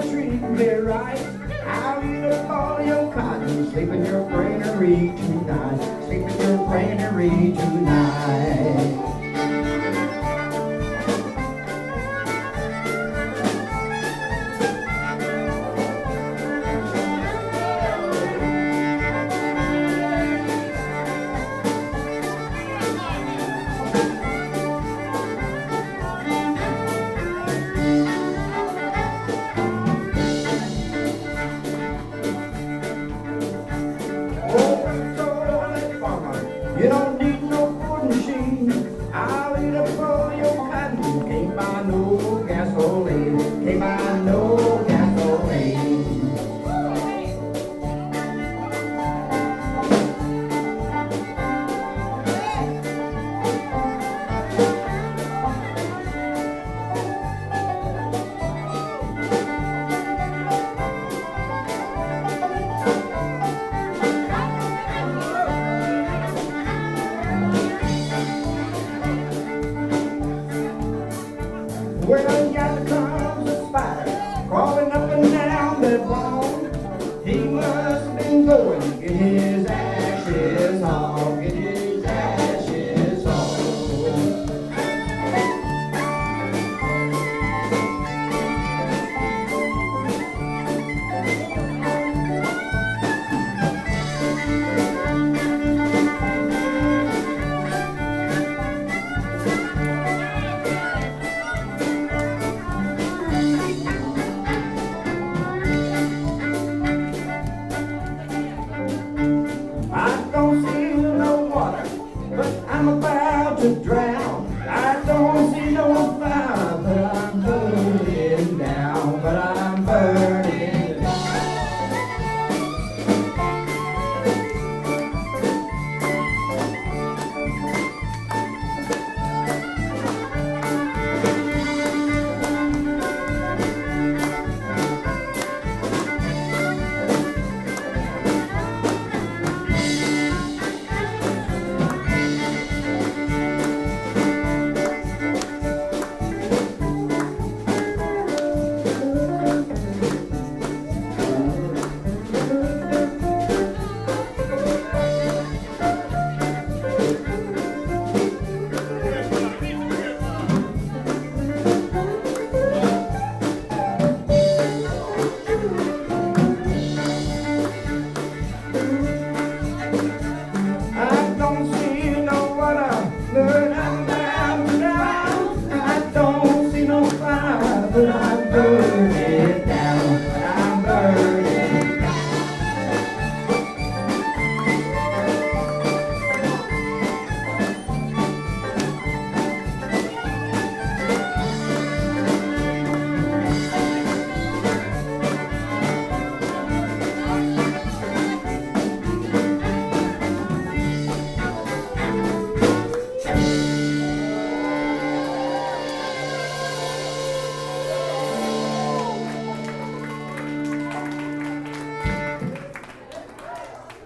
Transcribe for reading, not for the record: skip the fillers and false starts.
treat me right, I'll eat up all your cotton. Sleep in your granary tonight. Sleep in your granary tonight. You don't need no food machine. I'll eat up all your cotton. Can't buy no gasoline. Can't buy no gasoline. Well, yonder comes a spider crawling up and down that wall. He must have been going to get his